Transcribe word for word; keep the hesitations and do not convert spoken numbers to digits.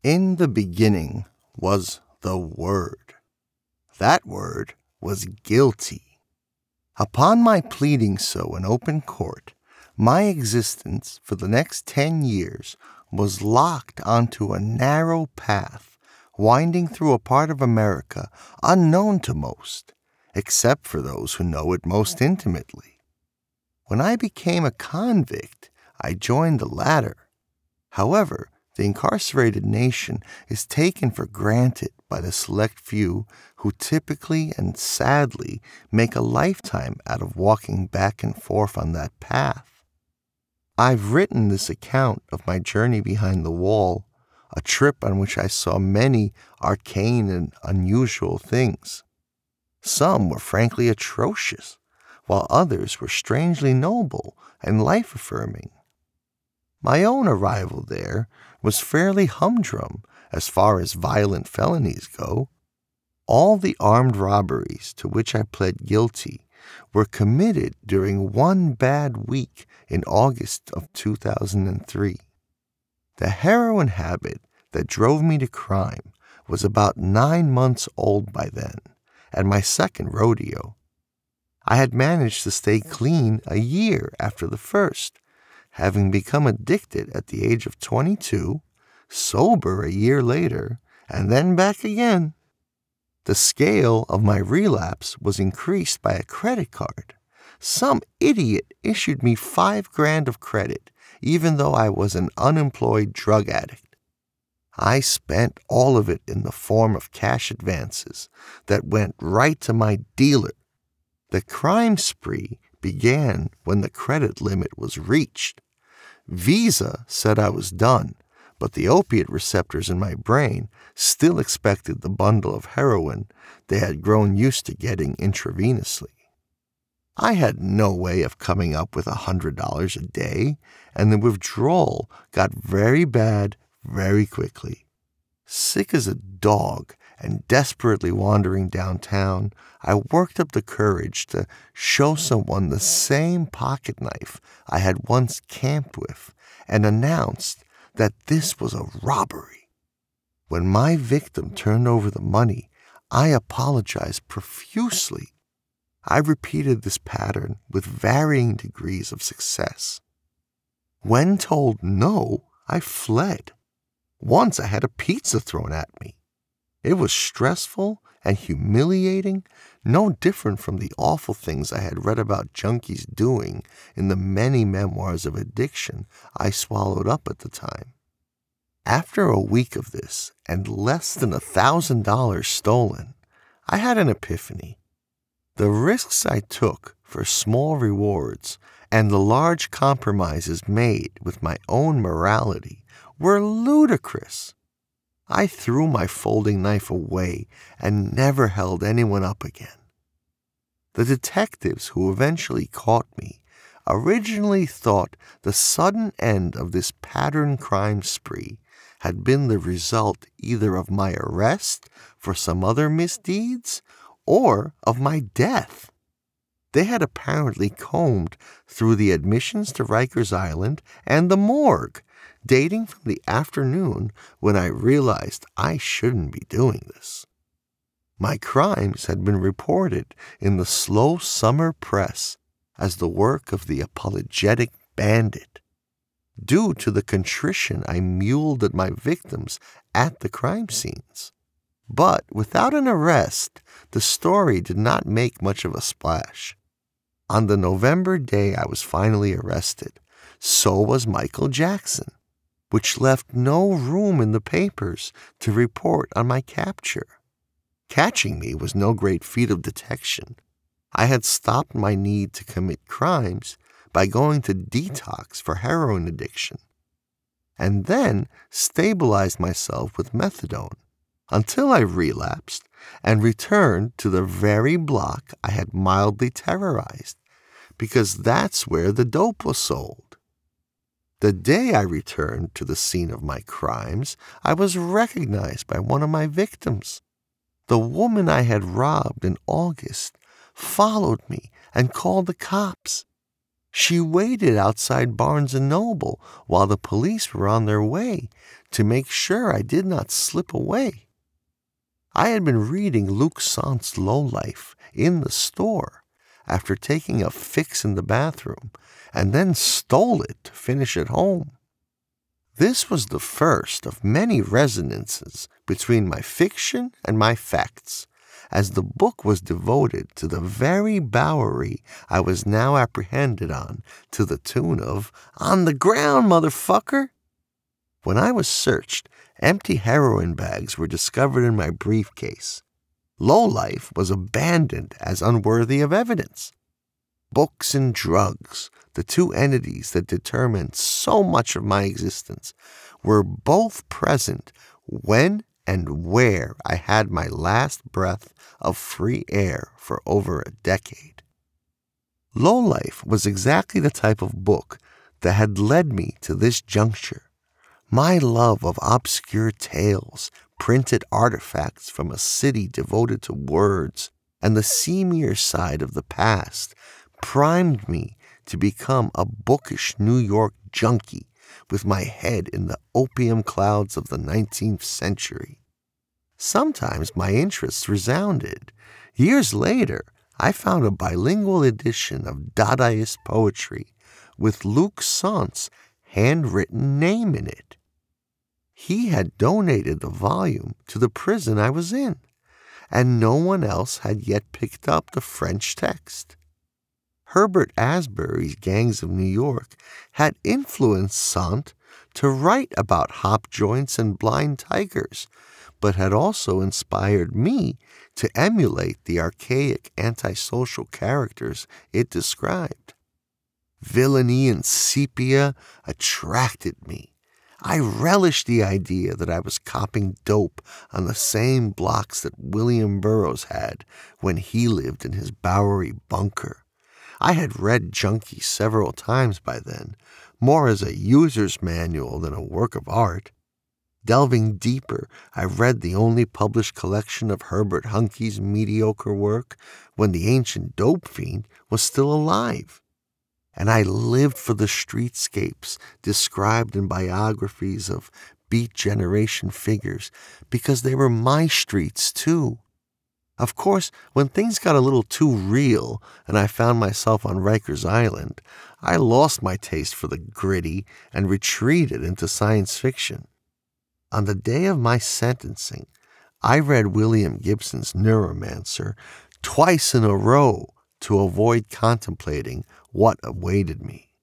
In the beginning was the Word. That word was guilty. Upon my pleading so in open court, my existence for the next ten years was locked onto a narrow path winding through a part of America unknown to most, except for those who know it most intimately. When I became a convict, I joined the latter. However, the incarcerated nation is taken for granted by the select few who typically and sadly make a lifetime out of walking back and forth on that path. I've written this account of my journey behind the wall, a trip on which I saw many arcane and unusual things. Some were frankly atrocious, while others were strangely noble and life-affirming. My own arrival there was fairly humdrum as far as violent felonies go. All the armed robberies to which I pled guilty were committed during one bad week in August of two thousand three. The heroin habit that drove me to crime was about nine months old by then, and my second rodeo. I had managed to stay clean a year after the first, having become addicted at the age of twenty-two, sober a year later, and then back again. The scale of my relapse was increased by a credit card. Some idiot issued me five grand of credit, even though I was an unemployed drug addict. I spent all of it in the form of cash advances that went right to my dealer. The crime spree began when the credit limit was reached. Visa said I was done, but the opiate receptors in my brain still expected the bundle of heroin they had grown used to getting intravenously. I had no way of coming up with a hundred dollars a day, and the withdrawal got very bad very quickly. Sick as a dog and desperately wandering downtown, I worked up the courage to show someone the same pocket knife I had once camped with and announced that this was a robbery. When my victim turned over the money, I apologized profusely. I repeated this pattern with varying degrees of success. When told no, I fled. Once I had a pizza thrown at me. It was stressful and humiliating, no different from the awful things I had read about junkies doing in the many memoirs of addiction I swallowed up at the time. After a week of this and less than a thousand dollars stolen, I had an epiphany. The risks I took for small rewards and the large compromises made with my own morality were ludicrous. I threw my folding knife away and never held anyone up again. The detectives who eventually caught me originally thought the sudden end of this pattern crime spree had been the result either of my arrest for some other misdeeds or of my death. They had apparently combed through the admissions to Rikers Island and the morgue, dating from the afternoon when I realized I shouldn't be doing this. My crimes had been reported in the slow summer press as the work of the apologetic bandit. Due to the contrition I muled at my victims at the crime scenes. But without an arrest, the story did not make much of a splash. On the November day I was finally arrested, so was Michael Jackson, which left no room in the papers to report on my capture. Catching me was no great feat of detection. I had stopped my need to commit crimes by going to detox for heroin addiction, and then stabilized myself with methadone until I relapsed and returned to the very block I had mildly terrorized, because that's where the dope was sold. The day I returned to the scene of my crimes, I was recognized by one of my victims. The woman I had robbed in August followed me and called the cops. She waited outside Barnes and Noble while the police were on their way to make sure I did not slip away. I had been reading Luc Sant's Lowlife in the store after taking a fix in the bathroom, and then stole it to finish at home. This was the first of many resonances between my fiction and my facts, as the book was devoted to the very Bowery I was now apprehended on, to the tune of "On the ground, motherfucker!" When I was searched, empty heroin bags were discovered in my briefcase. Lowlife was abandoned as unworthy of evidence. Books and drugs, the two entities that determined so much of my existence, were both present when and where I had my last breath of free air for over a decade. Lowlife was exactly the type of book that had led me to this juncture. My love of obscure tales, printed artifacts from a city devoted to words, and the seamier side of the past primed me to become a bookish New York junkie with my head in the opium clouds of the nineteenth century. Sometimes my interests resounded. Years later, I found a bilingual edition of Dadaist poetry with Luc Sant's handwritten name in it. He had donated the volume to the prison I was in, and no one else had yet picked up the French text. Herbert Asbury's Gangs of New York had influenced Sant to write about hop joints and blind tigers, but had also inspired me to emulate the archaic antisocial characters it described. Villainy and sepia attracted me. I relished the idea that I was copping dope on the same blocks that William Burroughs had when he lived in his Bowery bunker. I had read Junkie several times by then, more as a user's manual than a work of art. Delving deeper, I read the only published collection of Herbert Huncke's mediocre work when the ancient dope fiend was still alive. And I lived for the streetscapes described in biographies of Beat Generation figures because they were my streets too. Of course, when things got a little too real and I found myself on Rikers Island, I lost my taste for the gritty and retreated into science fiction. On the day of my sentencing, I read William Gibson's Neuromancer twice in a row to avoid contemplating what awaited me.